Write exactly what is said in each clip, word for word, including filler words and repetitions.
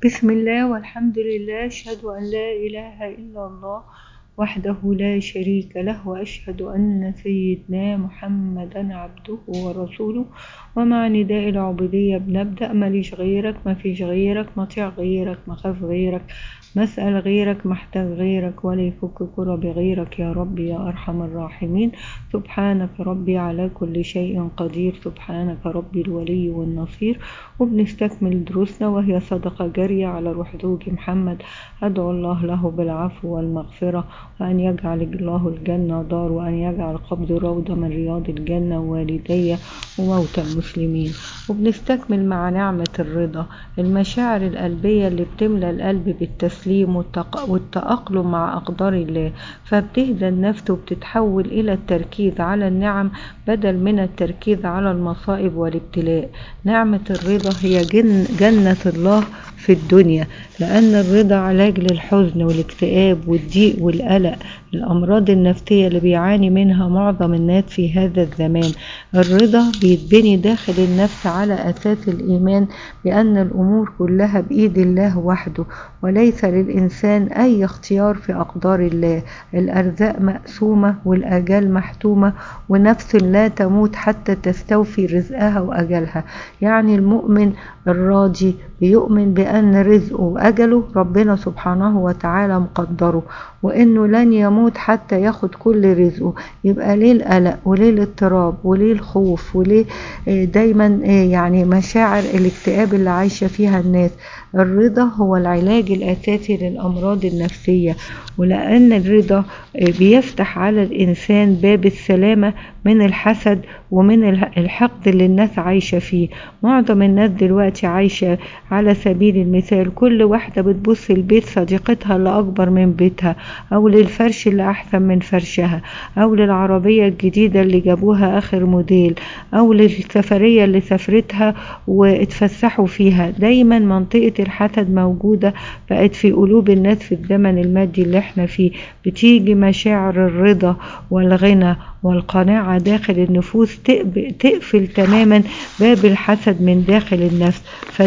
بسم الله والحمد لله، أشهد أن لا إله إلا الله وحده لا شريك له، وأشهد أن سيدنا محمدا عبده ورسوله. ومع نداء العبودية بنبدأ: ماليش غيرك، ما فيش غيرك، مطيع غيرك، مخاف غيرك، مسأل غيرك، محتاج غيرك، ولا يفك كرب غيرك يا رب يا أرحم الراحمين. سبحانك ربي على كل شيء قدير، سبحانك ربي الولي والنصير. وبنستكمل دروسنا وهي صدقة جارية على روح زوج محمد. أدعو الله له بالعفو والمغفرة، وأن يجعل الله الجنة دار، وأن يجعل قبض روضة من رياض الجنة، ووالدي وموتى المسلمين. وبنستكمل مع نعمة الرضا، المشاعر القلبية اللي بتملى القلب بالتسليم والتأقلم مع أقدار الله، فبتهدى النفس وبتتحول إلى التركيز على النعم بدل من التركيز على المصائب والابتلاء. نعمة الرضا هي جن جنة الله في الدنيا، لأن الرضا علاج للحزن والاكتئاب والضيق والقلق، الأمراض النفسية اللي بيعاني منها معظم الناس في هذا الزمان. الرضا بيتبني داخل النفس على أساس الإيمان بأن الأمور كلها بإيد الله وحده، وليس للإنسان أي اختيار في أقدار الله. الأرزاق مقسومة والأجال محتومة، ونفس لا تموت حتى تستوفي رزقها وأجلها. يعني المؤمن الراضي بيؤمن بأن رزقه وأجله ربنا سبحانه وتعالى مقدره، وإنه لن يموت حتى ياخد كل رزقه. يبقى ليه القلق وليه الاضطراب وليه الخوف وليه دايما يعني مشاعر الاكتئاب اللي عايشة فيها الناس؟ الرضا هو العلاج الأساسي للأمراض النفسية، ولأن الرضا بيفتح على الإنسان باب السلامة من الحسد ومن الحقد اللي الناس عايشة فيه. معظم الناس دلوقتي عايشة على سبيل المثال، كل واحدة بتبص لبيت صديقتها اللي أكبر من بيتها، أو للفرش اللي أحسن من فرشها، أو للعربية الجديدة اللي جابوها آخر موديل، أو للسفرية اللي سافرتها واتفسحوا فيها. دايما منطقة الحسد موجودة بقت في قلوب الناس في الزمن المادي اللي احنا فيه. بتيجي مشاعر الرضا والغنى والقناعة داخل النفوس تقفل تماما باب الحسد من داخل النفس،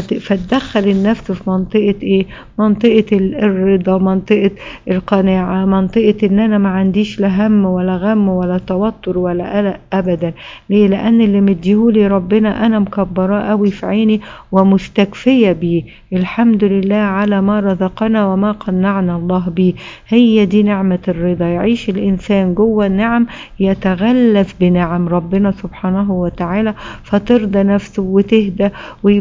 فتدخل النفس في منطقة ايه؟ منطقة الرضا، منطقة القناعة، منطقة ان انا ما عنديش لا هم ولا غم ولا توتر ولا قلق ابدا. ليه؟ لان اللي مديهولي ربنا انا مكبراه قوي في عيني ومستكفية بيه. الحمد لله على ما رزقنا وما قنعنا الله بيه. هي دي نعمة الرضا. يعيش الانسان جوه النعم، يتغلف بنعم ربنا سبحانه وتعالى، فترضى نفسه وتهدى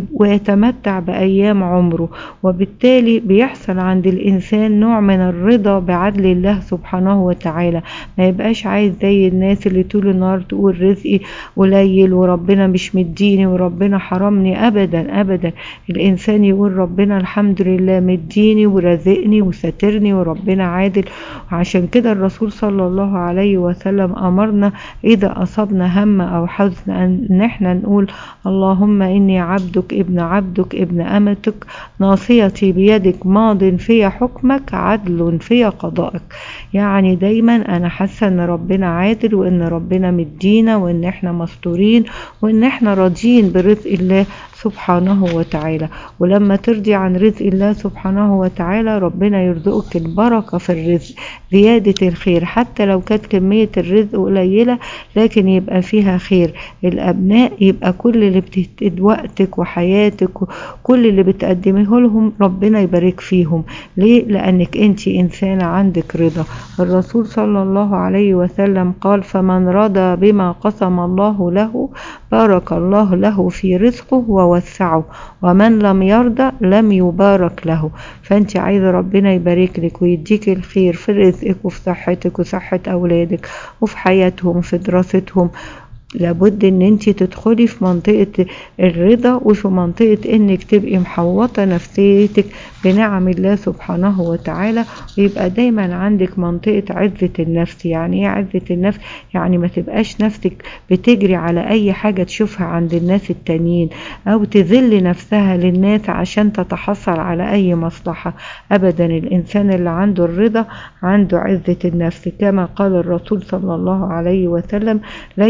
ويتمتع بأيام عمره. وبالتالي بيحصل عند الإنسان نوع من الرضا بعدل الله سبحانه وتعالى. ما يبقاش عايز زي الناس اللي طول النهار تقول رزقي قليل وربنا مش مديني وربنا حرمني. أبدا أبدا، الإنسان يقول ربنا الحمد لله مديني ورزقني وسترني وربنا عادل. وعشان كده الرسول صلى الله عليه وسلم أمرنا إذا أصبنا هم أو حزن أن احنا نقول اللهم إني عبدك ابن عبدك ابن أمتك، ناصيتي بيدك، ماض في حكمك، عدل في قضائك. يعني دايما أنا حاسة إن ربنا عادل، وإن ربنا مدينا، وإن احنا مستورين، وإن احنا راضيين برزق الله سبحانه وتعالى. ولما ترضي عن رزق الله سبحانه وتعالى ربنا يرزقك البركة في الرزق، زيادة الخير. حتى لو كانت كمية الرزق قليلة لكن يبقى فيها خير. الأبناء يبقى كل اللي بتهتد وقتك وحياتك وكل اللي بتقدمه لهم ربنا يبارك فيهم. ليه؟ لأنك انت إنسانة عندك رضا. الرسول صلى الله عليه وسلم قال فمن رضى بما قسم الله له بارك الله له في رزقه ووسعه، ومن لم يرضى لم يبارك له. فانت عايزة ربنا يبارك لك ويديك الخير في رزقك وفي صحتك وصحة أولادك وفي حياتهم وفي دراستهم. لابد ان انت تدخلي في منطقة الرضا وفي منطقة انك تبقي محوطة نفسيتك بنعم الله سبحانه وتعالى، ويبقى دايما عندك منطقة عزة النفس. يعني ايه عزة النفس؟ يعني ما تبقاش نفسك بتجري على اي حاجة تشوفها عند الناس التانيين، او تذل نفسها للناس عشان تتحصل على اي مصلحة. ابدا، الانسان اللي عنده الرضا عنده عزة النفس. كما قال الرسول صلى الله عليه وسلم ليس الغنى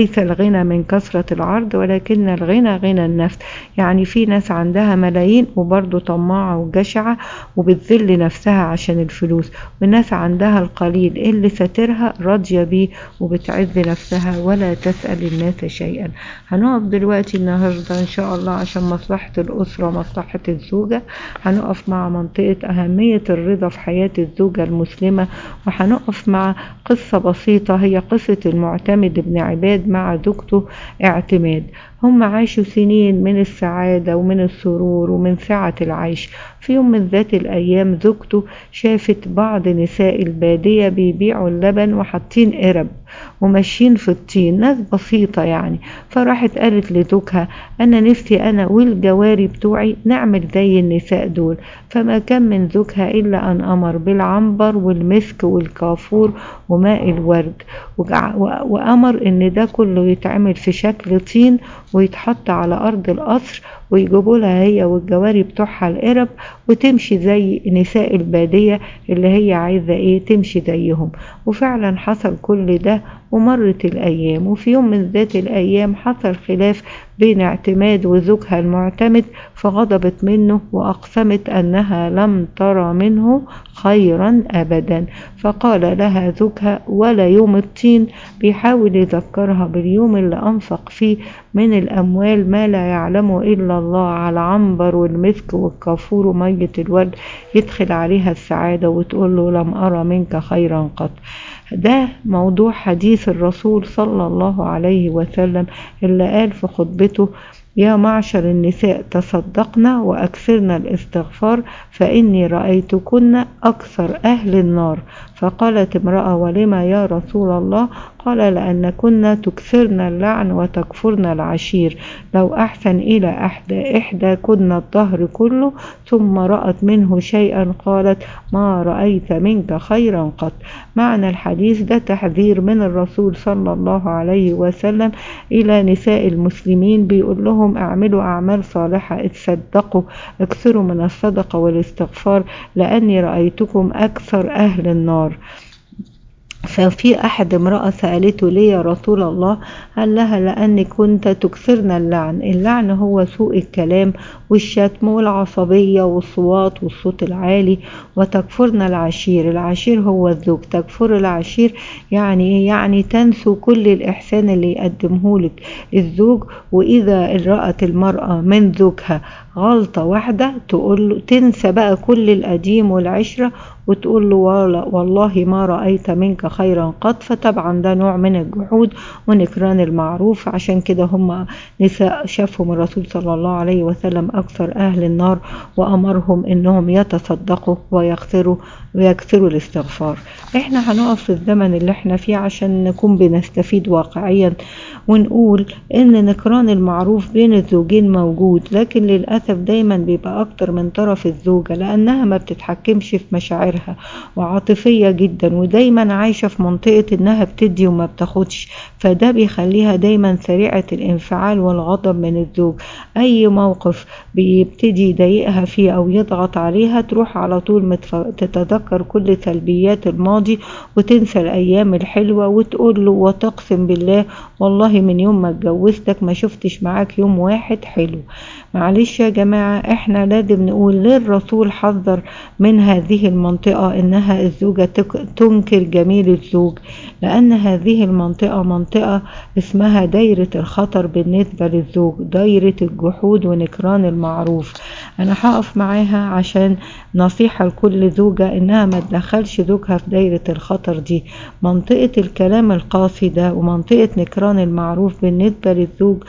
الغنى من كثرة العرض ولكن الغنى غنى النفس. يعني في ناس عندها ملايين وبرضه طماعة وجشعة وبتذل نفسها عشان الفلوس، وناس عندها القليل اللي ساترها راضية بيه وبتعز نفسها ولا تسأل الناس شيئا. هنقف دلوقتي النهاردة إن شاء الله عشان مصلحة الأسرة ومصلحة الزوجة، هنقف مع منطقة أهمية الرضا في حياة الزوجة المسلمة، وهنقف مع قصة بسيطة هي قصة المعتمد بن عباد مع زوجته اعتماد. هم عاشوا سنين من السعادة ومن السرور ومن سعة العيش. في يوم من ذات الأيام زوجته شافت بعض نساء البادية بيبيعوا اللبن وحاطين قرب وماشيين في الطين، ناس بسيطة يعني. فراحت قالت لزوجها أنا نفسي أنا والجواري بتوعي نعمل زي النساء دول. فما كان من زوجها إلا أن أمر بالعنبر والمسك والكافور وماء الورد، وأمر إن ده كله يتعمل في شكل طين ويتحط على أرض القصر ويجيبوا لها هي والجواري بتوعها القرب وتمشي زي نساء البادية اللي هي عايزة ايه تمشي زيهم. وفعلا حصل كل ده ومرت الأيام. وفي يوم من ذات الأيام حصل خلاف بين اعتماد وزوجها المعتمد، فغضبت منه وأقسمت أنها لم ترى منه خيرا أبدا. فقال لها زوجها ولا يوم الطين، بيحاول يذكرها باليوم اللي أنفق فيه من الأموال ما لا يعلمه إلا الله على عنبر والمسك والكافور ومية الورد يدخل عليها السعادة وتقول له لم أرى منك خيرا قط. ده موضوع حديث الرسول صلى الله عليه وسلم اللي قال في خطبته يا معشر النساء تصدقنا وأكثرنا الاستغفار فإني رأيتكن أكثر أهل النار. فقالت امرأة ولما يا رسول الله؟ قال لأن كنا تكثرن اللعن وتكفرن العشير. لو أحسن إلى إحدى إحدى كنا الدهر كله ثم رأت منه شيئا قالت ما رأيت منك خيرا قط. معنى الحديث ده تحذير من الرسول صلى الله عليه وسلم إلى نساء المسلمين، بيقول لهم اعملوا أعمال صالحة، اتصدقوا، اكثروا من الصدقة والاستغفار لأني رأيتكم أكثر أهل النار. ففي أحد امرأة سألته ليه يا رسول الله؟ قال لها لأني كنت تكثرن اللعن. اللعن هو سوء الكلام والشتم والعصبية والصوات والصوت العالي. وتكفرن العشير، العشير هو الزوج. تكفر العشير يعني يعني تنسوا كل الإحسان اللي يقدمه لك الزوج. وإذا رأت المرأة من زوجها غلطة واحدة تقول له تنسى بقى كل القديم والعشرة وتقول له والله ما رأيت منك خيرا قط. فطبعا ده نوع من الجحود ونكران المعروف. عشان كده هم نساء شافهم الرسول صلى الله عليه وسلم أكثر أهل النار وأمرهم إنهم يتصدقوا ويغفروا ويكثروا الاستغفار. احنا هنقف في الزمن اللي احنا فيه عشان نكون بنستفيد واقعيا ونقول ان نكران المعروف بين الزوجين موجود، لكن للأسف دايما بيبقى اكتر من طرف الزوجة لانها ما بتتحكمش في مشاعرها وعاطفية جدا ودايما عايشة في منطقة انها بتدي وما بتاخدش. فده بيخليها دايما سريعة الانفعال والغضب من الزوج. اي موقف بيبتدي يضايقها فيه او يضغط عليها تروح على طول تتذكر كل سلبيات الماضي وتنسى الايام الحلوة وتقول له وتقسم بالله والله من يوم ما اتجوزتك ما شفتش معاك يوم واحد حلو. معلش يا جماعة احنا لازم نقول للرسول حذر من هذه المنطقة انها الزوجة تنكر جميل الزوج، لان هذه المنطقة منطقة اسمها دايرة الخطر بالنسبة للزوج، دايرة الجحود ونكران المعروف. انا هقف معاها عشان نصيحة لكل زوجة انها ما تدخلش زوجها في دايرة الخطر دي. منطقة الكلام القاسي ده ومنطقة نكران المعروف بالنسبة للزوج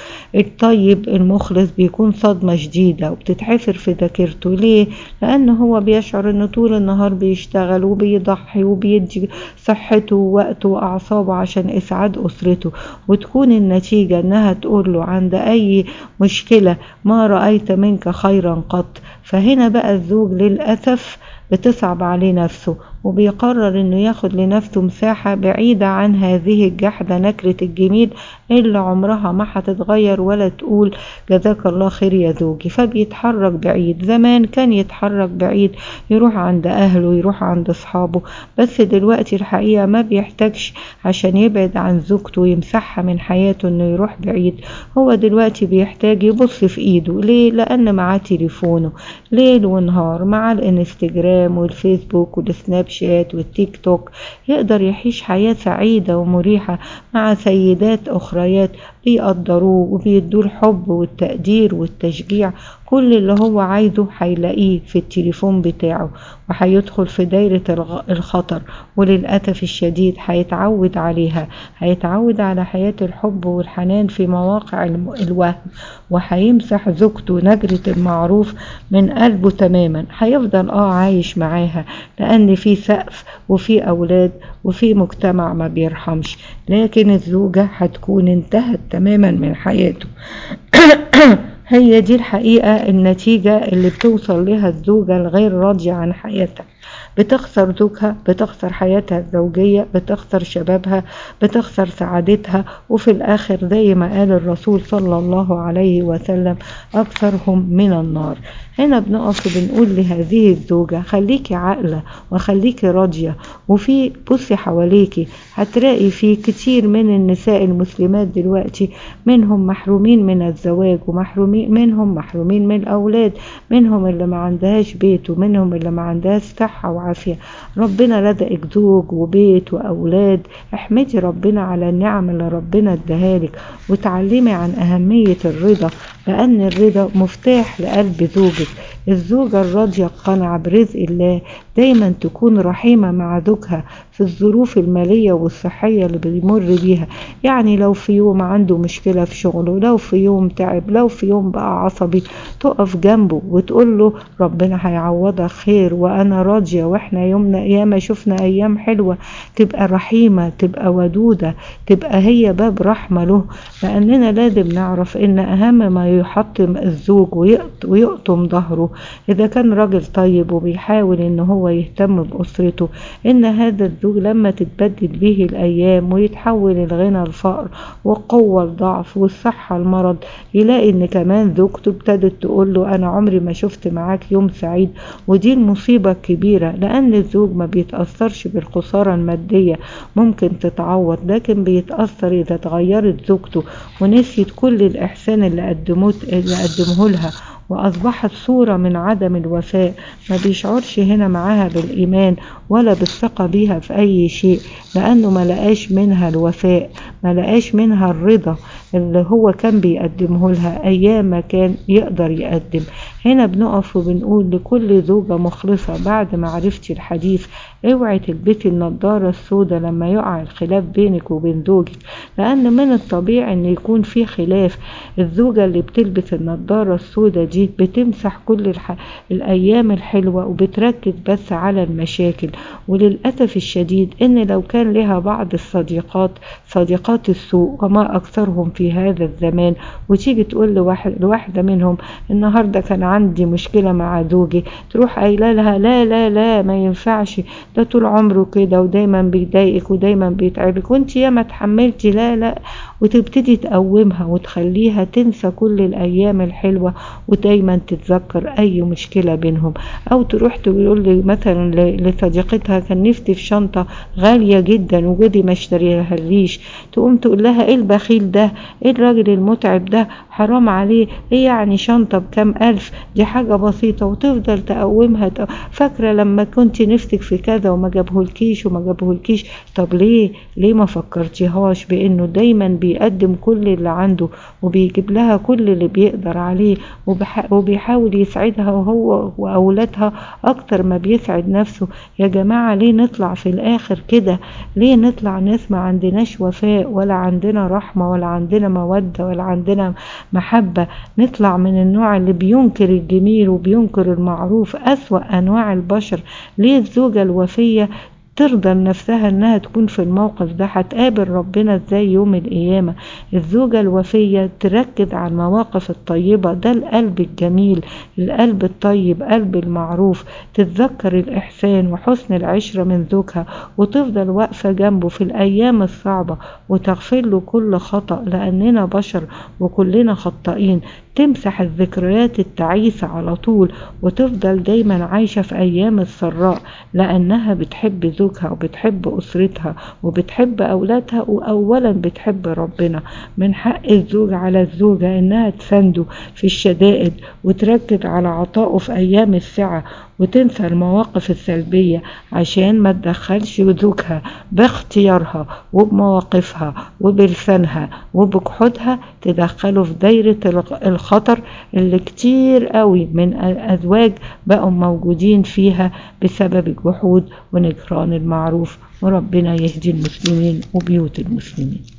الطيب المخلص بيكون صدمة شديدة وبتتحفر في ذاكرته. ليه؟ لأنه هو بيشعر أنه طول النهار بيشتغل وبيضحي وبيدي صحته ووقته وأعصابه عشان إسعاد أسرته، وتكون النتيجة أنها تقول له عند أي مشكلة ما رأيت منك خيرا قط. فهنا بقى الزوج للأسف بتصعب عليه نفسه وبيقرر انه ياخد لنفسه مساحة بعيدة عن هذه الجحدة نكرة الجميل اللي عمرها ما هتتغير ولا تقول جزاك الله خير يا زوجي. فبيتحرك بعيد. زمان كان يتحرك بعيد، يروح عند اهله، يروح عند اصحابه، بس دلوقتي الحقيقة ما بيحتاجش عشان يبعد عن زوجته ويمسحها من حياته انه يروح بعيد. هو دلوقتي بيحتاج يبص في ايده. ليه؟ لان معاه تليفونه ليل ونهار، مع الانستجرام والفيسبوك والسناب شات والتيك توك. يقدر يعيش حياة سعيدة ومريحة مع سيدات اخريات بيقدروه وبيدوه الحب والتقدير والتشجيع. كل اللي هو عايزه هيلاقيه في التليفون بتاعه، وهيدخل في دايرة الخطر، وللأسف الشديد هيتعود عليها. هيتعود على حياة الحب والحنان في مواقع الوهم، وهيمسح زوجته نجرة المعروف من قلبه تماما. هيفضل اه عايش معاها لأن في سقف وفي أولاد وفي مجتمع ما بيرحمش، لكن الزوجة هتكون انتهت تماما من حياته. هي دي الحقيقة النتيجة اللي بتوصل لها الزوجة الغير راضية عن حياتها. بتخسر زوجها، بتخسر حياتها الزوجية، بتخسر شبابها، بتخسر سعادتها، وفي الآخر زي ما قال الرسول صلى الله عليه وسلم أكثرهم من النار. هنا بنقف وبنقول لهذه الزوجة خليكي عاقلة وخليكي راضية. وفي بصي حواليكي هتلاقي في كتير من النساء المسلمات دلوقتي منهم محرومين من الزواج، ومحرومين منهم محرومين من الأولاد، منهم اللي ما عندهاش بيت، ومنهم اللي ما عندهاش صحة وعافية. ربنا رزقك زوج وبيت وأولاد، احمدي ربنا على النعم اللي ربنا اداهالك، وتعلمي عن أهمية الرضا، لأن الرضا مفتاح لقلب زوجك. الزوجة الراضية القانعة برزق الله دايما تكون رحيمة مع زوجها في الظروف المالية والصحية اللي بيمر بيها. يعني لو في يوم عنده مشكلة في شغله، لو في يوم تعب، لو في يوم بقى عصبي، تقف جنبه وتقول له ربنا هيعوضك خير وأنا راضية، وإحنا يومنا ياما شفنا أيام حلوة. تبقى رحيمة، تبقى ودودة، تبقى هي باب رحمة له. لأننا لازم نعرف إن أهم ما يحطم الزوج ويقطم ظهره إذا كان راجل طيب وبيحاول إن هو يهتم بأسرته، إن هذا الزوج لما تتبدل به الأيام ويتحول الغنى الفقر والقوة الضعف والصحة المرض، يلاقي إن كمان زوجته ابتدت تقول له أنا عمري ما شفت معاك يوم سعيد. ودي المصيبة الكبيرة، لأن الزوج ما بيتأثرش بالخسارة المادية، ممكن تتعوض، لكن بيتأثر إذا تغيرت زوجته ونسيت كل الإحسان اللي قدموه اللي قدمه لها، وأصبحت صورة من عدم الوفاء. ما بيشعرش هنا معاها بالإيمان ولا بالثقة بيها في أي شيء، لأنه ما لقاش منها الوفاء، ما لقاش منها الرضا اللي هو كان بيقدمه لها أيام ما كان يقدر يقدم. هنا بنقف وبنقول لكل زوجة مخلصة بعد ما عرفتي الحديث، اوعي تلبسي النضارة السوداء لما يقع الخلاف بينك وبين زوجك، لأن من الطبيعي أن يكون في خلاف. الزوجة اللي بتلبس النضارة السوداء دي بتمسح كل الح... الأيام الحلوة وبتركز بس على المشاكل. وللأسف الشديد إن لو كان لها بعض الصديقات صديقات السوء، وما أكثرهم في هذا الزمان، وتيجي تقول لواحد لواحدة منهم النهاردة كان عندي مشكلة مع زوجي، تروح قايله لها لا لا لا ما ينفعش، ده طول عمره كده ودايما بيضايقك ودايما بيتعبك وانت ياما تحملتي، لا لا، وتبتدي تقومها وتخليها تنسى كل الأيام الحلوة ودايما تتذكر أي مشكلة بينهم. أو تروح تقول لي مثلا لصديقتها كان نفسي في شنطة غالية جدا وجودي ما اشتريها ليش، تقوم تقول لها ايه البخيل ده، ايه الراجل المتعب ده، حرام عليه، ايه يعني شنطة بكام ألف، دي حاجة بسيطة. وتفضل تقومها، فاكرة لما كنت نفسك في كذا وما جابهولكيش وما جابهولكيش، طب ليه ليه ما فكرتيهاش بانه دايما بيقدم كل اللي عنده وبيجيب لها كل اللي بيقدر عليه وبيحاول يسعدها وهو وأولادها أكتر ما بيسعد نفسه. يا جماعة ليه نطلع في الآخر كده؟ ليه نطلع ناس ما عندناش وفاء ولا عندنا رحمة ولا عندنا مودة ولا عندنا محبة؟ نطلع من النوع اللي بينكر الجميل وبينكر المعروف، أسوأ أنواع البشر. ليه الزوجة الوفية ترضى لنفسها انها تكون في الموقف ده، هتقابل ربنا ازاي يوم القيامة؟ الزوجة الوفية تركز على المواقف الطيبة، ده القلب الجميل، القلب الطيب، قلب المعروف، تتذكر الإحسان وحسن العشرة من زوجها، وتفضل واقفة جنبه في الأيام الصعبة، وتغفر له كل خطأ، لأننا بشر وكلنا خطائين. تمسح الذكريات التعيسة على طول، وتفضل دايما عايشة في أيام السراء، لأنها بتحب زوجها وبتحب أسرتها وبتحب أولادها، وأولا بتحب ربنا. من حق الزوج على الزوجة إنها تسنده في الشدائد، وتركز على عطائه في أيام السعة، وتنسى المواقف السلبية عشان ما تدخلش زوجها باختيارها وبمواقفها وبلسانها وبجحودها، تدخله في دايرة الخطر اللي كتير قوي من الأزواج بقوا موجودين فيها بسبب الجحود ونكران المعروف. وربنا يهدي المسلمين وبيوت المسلمين.